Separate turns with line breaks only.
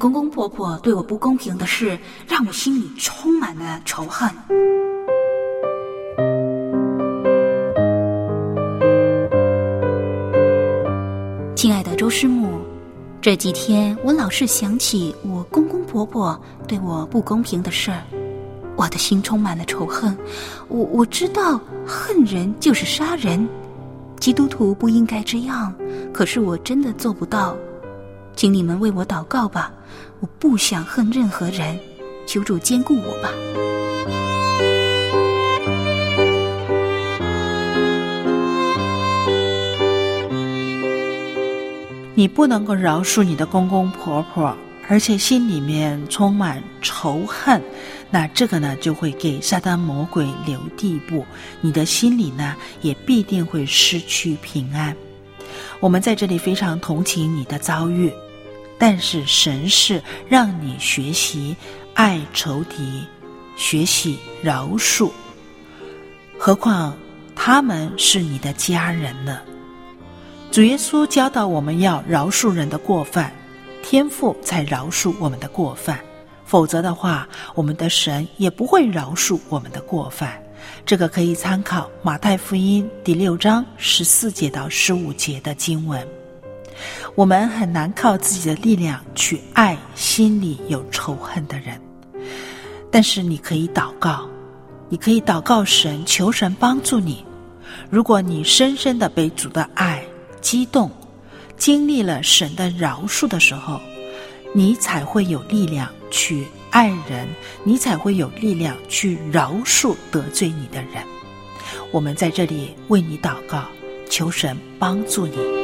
公公婆婆对我不公平的事，让我心里充满了仇恨。亲爱的周师母，这几天我老是想起我公公婆婆对我不公平的事儿，我的心充满了仇恨。我知道恨人就是杀人，基督徒不应该这样，可是我真的做不到。请你们为我祷告吧，我不想恨任何人，求主坚固我吧。
你不能够饶恕你的公公婆婆，而且心里面充满仇恨，那这个呢就会给撒旦魔鬼留地步，你的心里呢也必定会失去平安。我们在这里非常同情你的遭遇，但是神是让你学习爱仇敌，学习饶恕，何况他们是你的家人呢？主耶稣教导我们要饶恕人的过犯，天父才饶恕我们的过犯，否则的话，我们的神也不会饶恕我们的过犯。这个可以参考马太福音第6章14节到15节的经文。我们很难靠自己的力量去爱心里有仇恨的人，但是你可以祷告，你可以祷告神，求神帮助你。如果你深深的被主的爱激动，经历了神的饶恕的时候，你才会有力量去爱人，你才会有力量去饶恕得罪你的人。我们在这里为你祷告，求神帮助你。